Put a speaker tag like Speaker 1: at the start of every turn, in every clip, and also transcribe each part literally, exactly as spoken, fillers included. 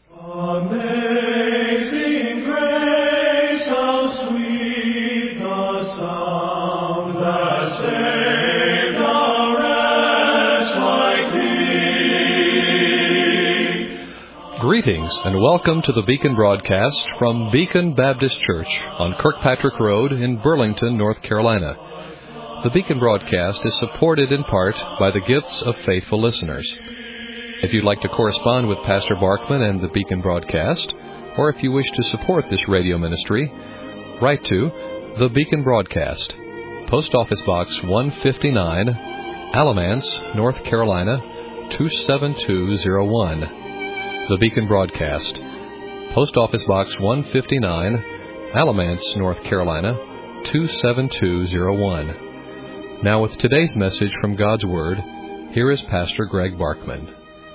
Speaker 1: Amazing grace, how sweet the sound that saved a wretch like me.
Speaker 2: Greetings and welcome to the Beacon broadcast from Beacon Baptist Church on Kirkpatrick Road in Burlington, North Carolina. The Beacon broadcast is supported in part by the gifts of faithful listeners. If you'd like to correspond with Pastor Barkman and the Beacon broadcast, or if you wish to support this radio ministry, write to The Beacon Broadcast, Post Office Box one fifty-nine, Alamance, North Carolina, two seven two zero one. The Beacon Broadcast, Post Office Box one fifty-nine, Alamance, North Carolina, two seven two zero one. Now with today's message from God's Word, here is Pastor Greg Barkman.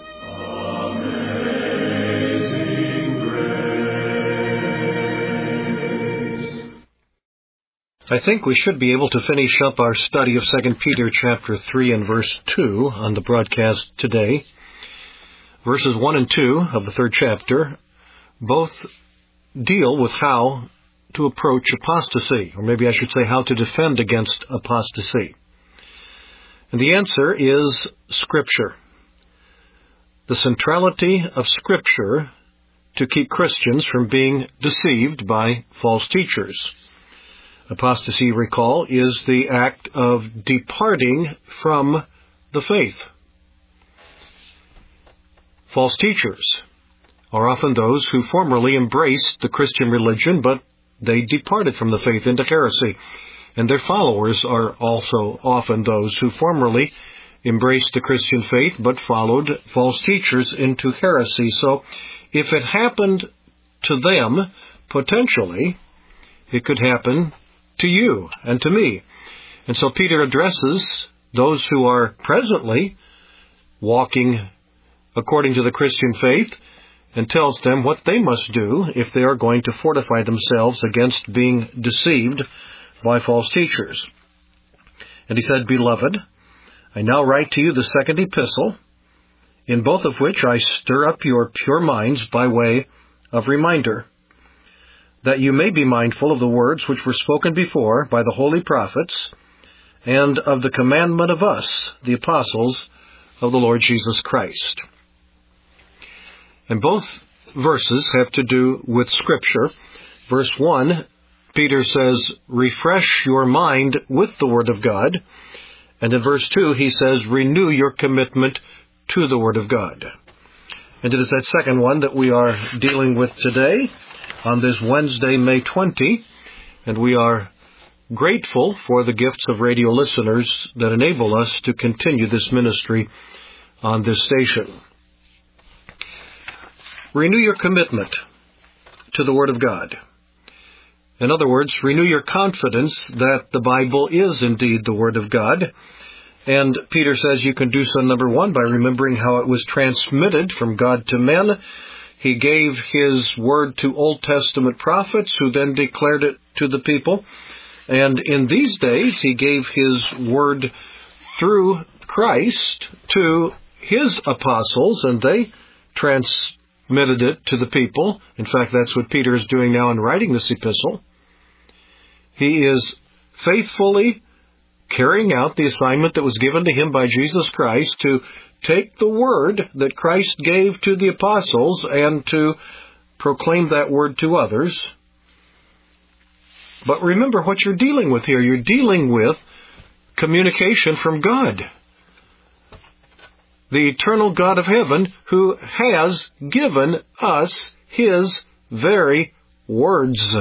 Speaker 3: I think we should be able to finish up our study of Second Peter chapter three and verse two on the broadcast today. Verses one and two of the third chapter both deal with how to approach apostasy, or maybe I should say how to defend against apostasy. And the answer is Scripture. The centrality of Scripture to keep Christians from being deceived by false teachers. Apostasy, recall, is the act of departing from the faith. False teachers are often those who formerly embraced the Christian religion, but they departed from the faith into heresy. And their followers are also often those who formerly embraced the Christian faith, but followed false teachers into heresy. So if it happened to them, potentially, it could happen to you and to me. And so Peter addresses those who are presently walking according to the Christian faith and tells them what they must do if they are going to fortify themselves against being deceived by false teachers. And he said, Beloved, I now write to you the second epistle, in both of which I stir up your pure minds by way of reminder, that you may be mindful of the words which were spoken before by the holy prophets, and of the commandment of us, the apostles of the Lord Jesus Christ. And both verses have to do with Scripture. Verse one, Peter says, refresh your mind with the Word of God. And in verse two, he says, renew your commitment to the Word of God. And it is that second one that we are dealing with today on this Wednesday, May twentieth. And we are grateful for the gifts of radio listeners that enable us to continue this ministry on this station. Renew your commitment to the Word of God. In other words, renew your confidence that the Bible is indeed the Word of God. And Peter says you can do so, number one, by remembering how it was transmitted from God to men. He gave His Word to Old Testament prophets who then declared it to the people. And in these days, He gave His Word through Christ to His apostles, and they transmitted it to the people. In fact, that's what Peter is doing now in writing this epistle. He is faithfully carrying out the assignment that was given to him by Jesus Christ to take the word that Christ gave to the apostles and to proclaim that word to others. But remember what you're dealing with here. You're dealing with communication from God, the eternal God of heaven, who has given us His very words.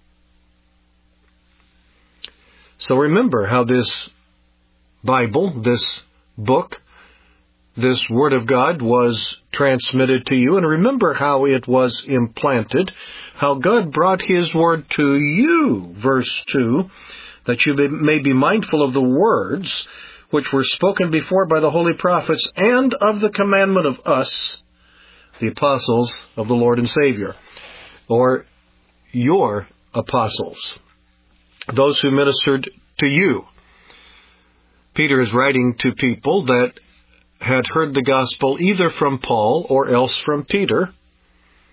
Speaker 3: So remember how this Bible, this book, this Word of God was transmitted to you, and remember how it was implanted, how God brought His Word to you, verse two, that you may be mindful of the words which were spoken before by the holy prophets, and of the commandment of us, the apostles of the Lord and Savior, or your apostles, those who ministered to you. Peter is writing to people that had heard the gospel either from Paul or else from Peter,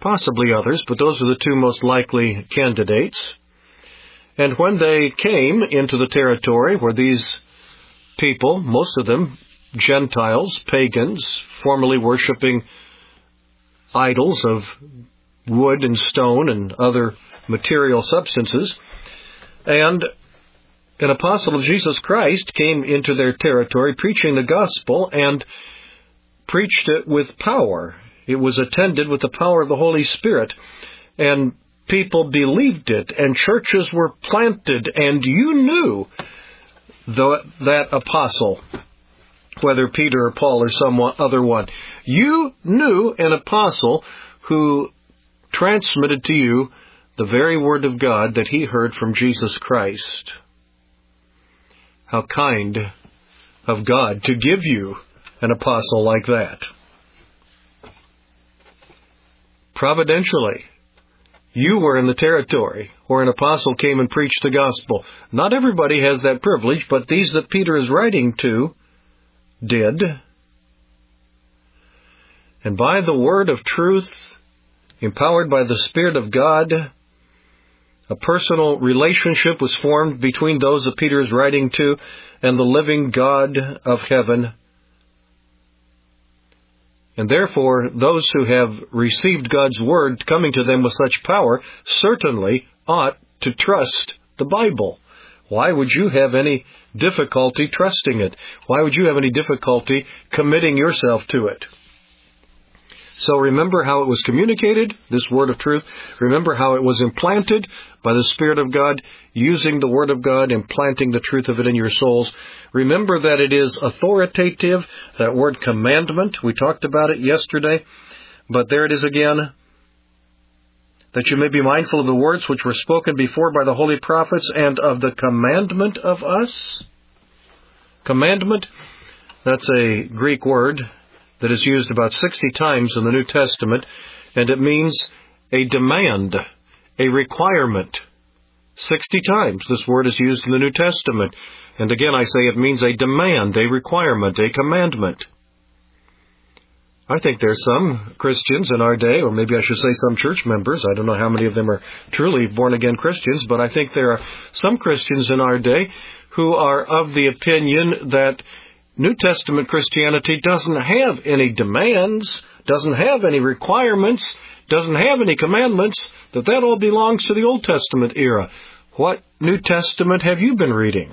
Speaker 3: possibly others, but those are the two most likely candidates. And when they came into the territory where these people, most of them Gentiles, pagans, formerly worshiping idols of wood and stone and other material substances, and an apostle of Jesus Christ came into their territory preaching the gospel and preached it with power. It was attended with the power of the Holy Spirit, and people believed it, and churches were planted, and you knew the, that apostle, whether Peter or Paul or some other one. You knew an apostle who transmitted to you the very word of God that he heard from Jesus Christ. How kind of God to give you an apostle like that. Providentially, you were in the territory where an apostle came and preached the gospel. Not everybody has that privilege, but these that Peter is writing to did. And by the word of truth, empowered by the Spirit of God, a personal relationship was formed between those that Peter is writing to and the living God of heaven. And therefore, those who have received God's word coming to them with such power certainly ought to trust the Bible. Why would you have any difficulty trusting it? Why would you have any difficulty committing yourself to it? So remember how it was communicated, this word of truth. Remember how it was implanted by the Spirit of God, using the word of God, implanting the truth of it in your souls. Remember that it is authoritative, that word commandment. We talked about it yesterday, but there it is again. That you may be mindful of the words which were spoken before by the holy prophets and of the commandment of us. Commandment, that's a Greek word that is used about sixty times in the New Testament, and it means a demand, a requirement. Sixty times this word is used in the New Testament. And again, I say it means a demand, a requirement, a commandment. I think there's some Christians in our day, or maybe I should say some church members. I don't know how many of them are truly born-again Christians, but I think there are some Christians in our day who are of the opinion that New Testament Christianity doesn't have any demands, doesn't have any requirements, doesn't have any commandments, that that all belongs to the Old Testament era. What New Testament have you been reading?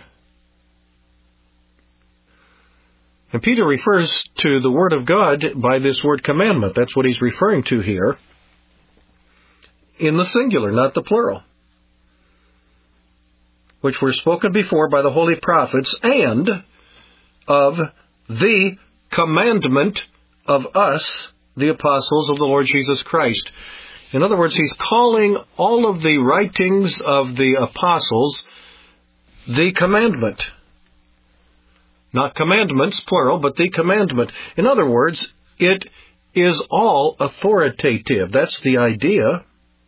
Speaker 3: And Peter refers to the Word of God by this word commandment. That's what he's referring to here, in the singular, not the plural, which were spoken before by the holy prophets, and of the commandment of us, the apostles of the Lord Jesus Christ. In other words, he's calling all of the writings of the apostles the commandment. Not commandments, plural, but the commandment. In other words, it is all authoritative. That's the idea.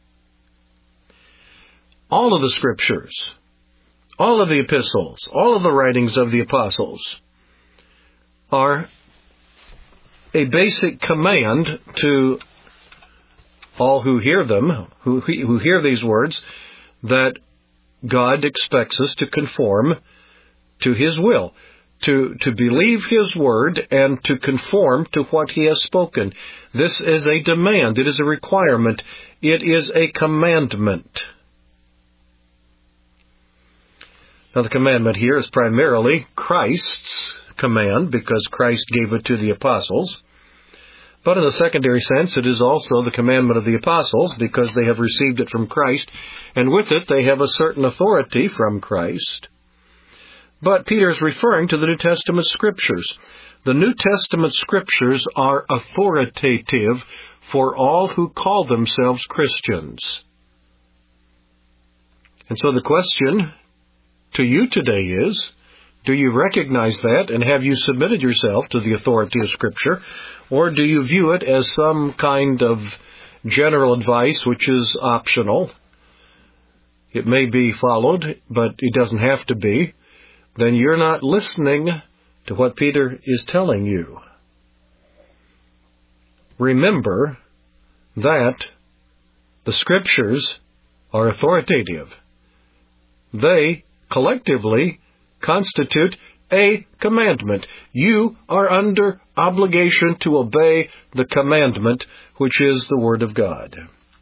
Speaker 3: All of the Scriptures, all of the epistles, all of the writings of the apostles are a basic command to all who hear them, who, who hear these words, that God expects us to conform to His will, to, to believe His word and to conform to what He has spoken. This is a demand. It is a requirement. It is a commandment. Now, the commandment here is primarily Christ's command, because Christ gave it to the apostles. But in a secondary sense, it is also the commandment of the apostles, because they have received it from Christ, and with it they have a certain authority from Christ. But Peter is referring to the New Testament Scriptures. The New Testament Scriptures are authoritative for all who call themselves Christians. And so the question to you today is, do you recognize that, and have you submitted yourself to the authority of Scripture, or do you view it as some kind of general advice which is optional? It may be followed, but it doesn't have to be. Then you're not listening to what Peter is telling you. Remember that The Scriptures are authoritative. They, collectively, constitute a commandment. You are under obligation to obey the commandment, which is the Word of God.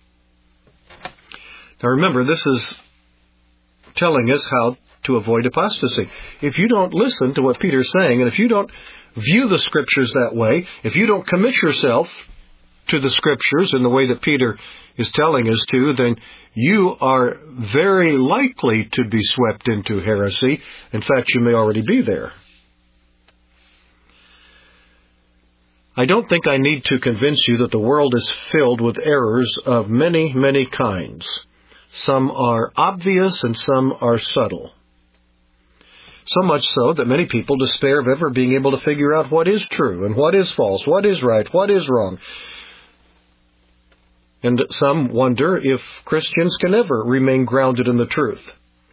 Speaker 3: Now remember, this is telling us how to avoid apostasy. If you don't listen to what Peter's saying, and if you don't view the Scriptures that way, if you don't commit yourself to the Scriptures in the way that Peter is telling us to, then you are very likely to be swept into heresy. In fact, you may already be there. I don't think I need to convince you that the world is filled with errors of many, many kinds. Some are obvious and some are subtle. So much so that many people despair of ever being able to figure out what is true and what is false, what is right, what is wrong. And some wonder if Christians can ever remain grounded in the truth.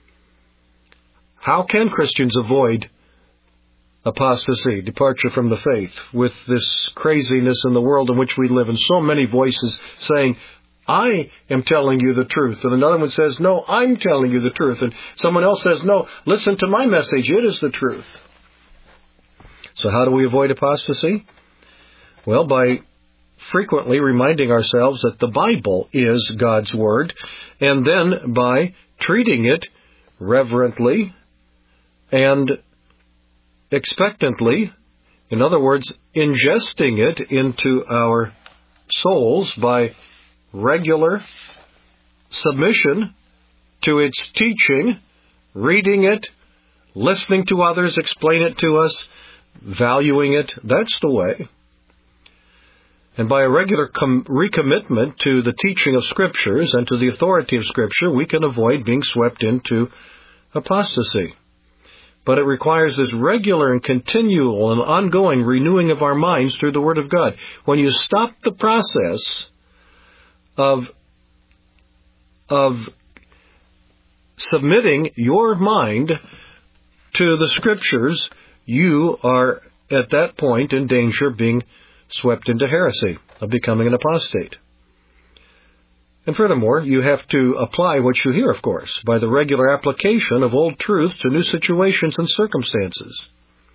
Speaker 3: How can Christians avoid apostasy, departure from the faith, with this craziness in the world in which we live, and so many voices saying, I am telling you the truth, and another one says, no, I'm telling you the truth, and someone else says, no, listen to my message, it is the truth. So how do we avoid apostasy? Well, by frequently reminding ourselves that the Bible is God's Word, and then by treating it reverently and expectantly, in other words, ingesting it into our souls by regular submission to its teaching, reading it, listening to others explain it to us, valuing it. That's the way. And by a regular com- recommitment to the teaching of Scriptures and to the authority of Scripture, we can avoid being swept into apostasy. But it requires this regular and continual and ongoing renewing of our minds through the Word of God. When you stop the process of, of submitting your mind to the Scriptures, you are at that point in danger of being swept into heresy, of becoming an apostate. And furthermore, you have to apply what you hear, of course, by the regular application of old truth to new situations and circumstances.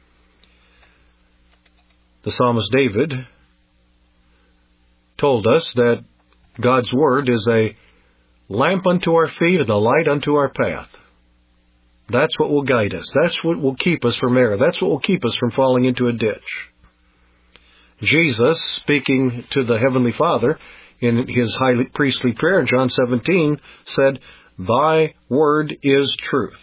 Speaker 3: The psalmist David told us that God's Word is a lamp unto our feet and a light unto our path. That's what will guide us. That's what will keep us from error. That's what will keep us from falling into a ditch. Jesus, speaking to the Heavenly Father in his high priestly prayer in John seventeen, said, Thy word is truth.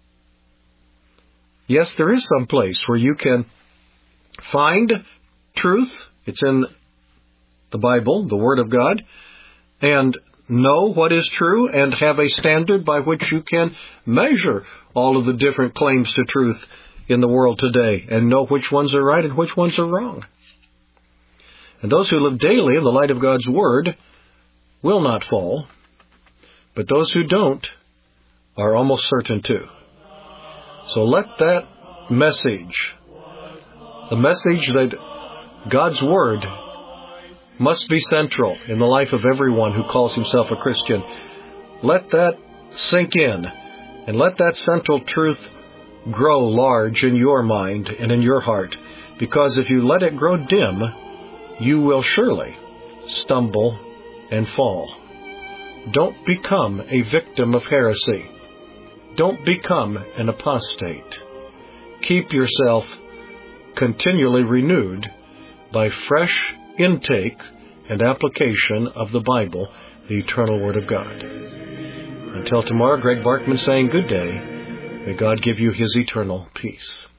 Speaker 3: Yes, there is some place where you can find truth. It's in the Bible, the Word of God, and know what is true and have a standard by which you can measure all of the different claims to truth in the world today and know which ones are right and which ones are wrong. And those who live daily in the light of God's Word will not fall, but those who don't are almost certain to. So let that message, the message that God's Word must be central in the life of everyone who calls himself a Christian, let that sink in, and let that central truth grow large in your mind and in your heart, because if you let it grow dim, you will surely stumble and fall. Don't become a victim of heresy. Don't become an apostate. Keep yourself continually renewed by fresh intake and application of the Bible, the eternal Word of God. Until tomorrow, Greg Barkman saying good day. May God give you His eternal peace.